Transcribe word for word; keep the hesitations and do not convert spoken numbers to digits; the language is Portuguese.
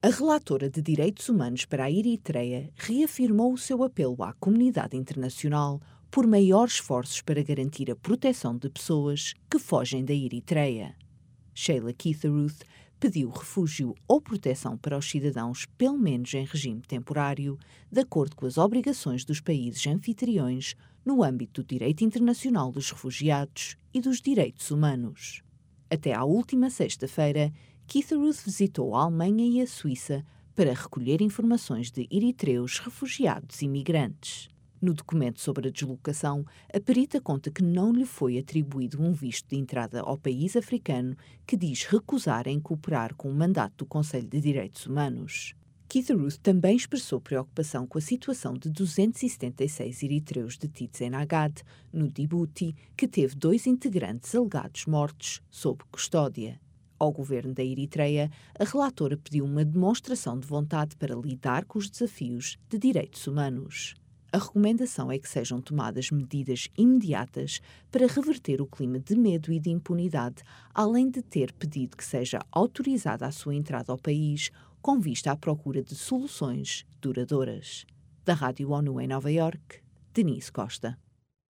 A relatora de Direitos Humanos para a Eritreia reafirmou o seu apelo à comunidade internacional por maiores esforços para garantir a proteção de pessoas que fogem da Eritreia. Sheila Keith-Ruth pediu refúgio ou proteção para os cidadãos, pelo menos em regime temporário, de acordo com as obrigações dos países anfitriões no âmbito do direito internacional dos refugiados e dos direitos humanos. Até à última sexta-feira, Keith-Ruth visitou a Alemanha e a Suíça para recolher informações de eritreus refugiados e migrantes. No documento sobre a deslocação, a perita conta que não lhe foi atribuído um visto de entrada ao país africano que diz recusar em cooperar com o mandato do Conselho de Direitos Humanos. Keith-Ruth também expressou preocupação com a situação de duzentos e setenta e seis eritreus detidos em Agad, no Djibouti, que teve dois integrantes alegados mortos sob custódia. Ao governo da Eritreia, a relatora pediu uma demonstração de vontade para lidar com os desafios de direitos humanos. A recomendação é que sejam tomadas medidas imediatas para reverter o clima de medo e de impunidade, além de ter pedido que seja autorizada a sua entrada ao país, com vista à procura de soluções duradouras. Da Rádio ONU em Nova Iorque, Denise Costa.